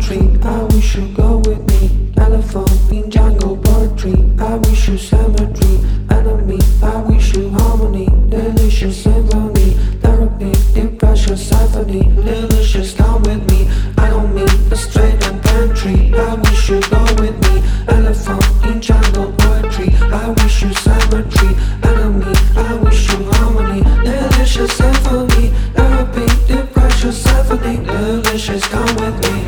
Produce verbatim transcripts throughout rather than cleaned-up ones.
tree. I wish you go with me. Elephant in jungle poetry. I wish you cemetery. Enemy, I wish you harmony. Delicious symphony. Therapy, depression symphony. Delicious, come with me. I don't mean a straight and pantry. I wish you go with me. Elephant in jungle poetry. I wish you cemetery. Enemy, I wish you harmony. Delicious symphony. Therapy, depression symphony. Delicious, come with me.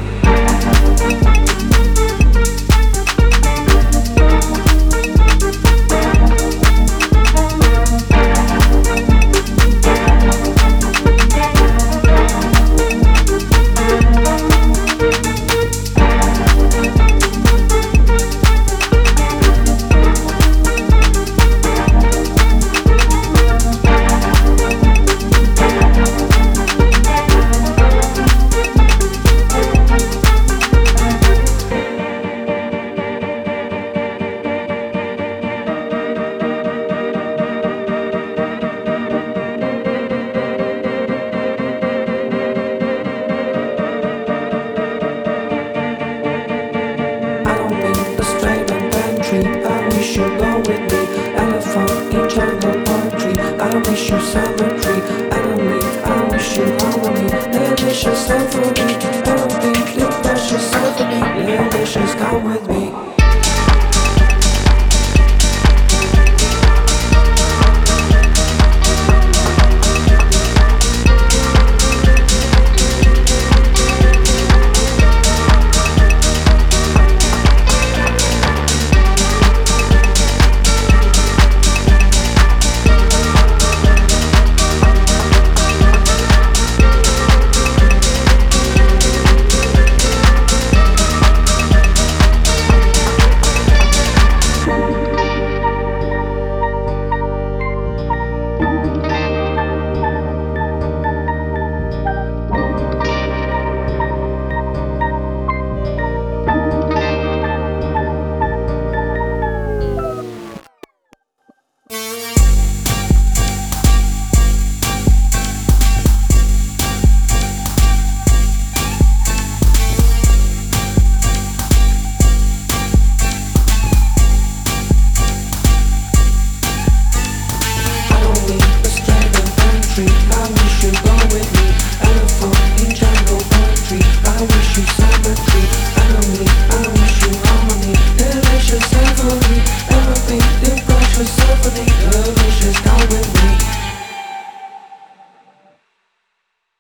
I wish you go with me. Elephant in jungle poetry. I wish you summer.